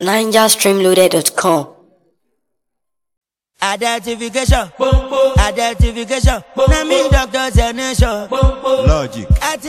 NigerStreamloaded.com. Identification, identification. Na me doctor Zenation. Logic.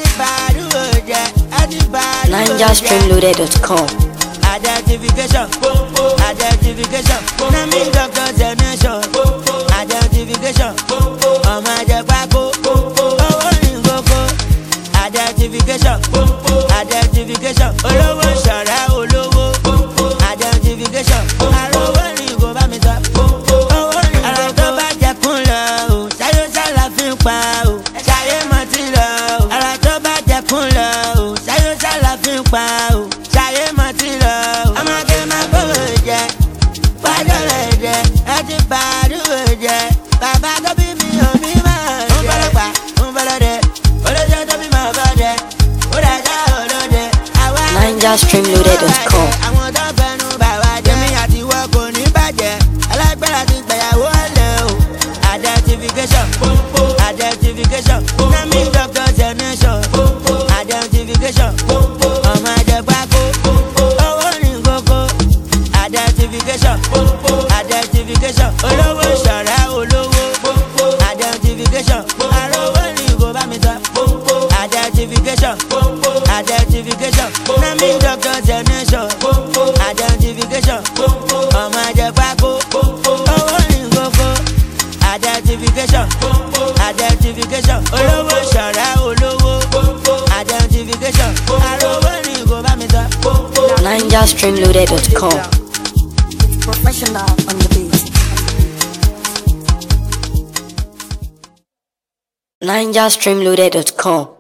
NigerStreamloaded.com. Identification, identification. Na me doctor Zenation. Identification. Ọmọ ajẹ́ pákó, owó ní kókó. Identification, identification. Olówó ṣọ̀rẹ́ olówó. Identification. Arówó ní kò bá mi sọ. Owó ní ara tó bá jẹkún lọ o. Ṣayé ṣàlà fi ń pa o. Ṣayé mọtí lọ o. Ara tó bá jẹkún lọ o. Ṣayé ṣàlà fi ń pa o. Ṣayé mọtí lọ o. Ọmọge máa gbówó jẹ. Wájú rẹ̀ jẹ. Ẹ ti bàdúrò jẹ. Bàbá tó bí mi ò bí máa jẹ. Ń bọ́lọ̀ pa, ń bọ́lọ̀ dẹ. Olóṣè tó bí máa bọ́ dẹ. Ó dàjà olóde. NigerStreamloaded.com. Àwọn tó fẹnu bà wá jẹ́. Èmi àti ìwọ kò ní bàjẹ́. Alágbára ti gbẹ̀yàwó ọ̀lẹ́ o. Identification, identification. Na me doctor Zenation. Identification. Ọmọ ajẹ́ pákó. Owó ní kókó. Identification, identification. Olówó ṣọ̀rẹ́ olówó. Identification. Arówó ní kò bá mi sọ. Identification, identification. Na me doctor Zenation. Identification. Ọmọ ajẹ́ pákó. Owó ní kókó. Identification, identification. Olówó ṣọ̀rẹ́ olówó. Identification. Arówó ní kò bá mi sọ. NigerStreamloaded.com. Professional on the beat. NigerStreamloaded.com.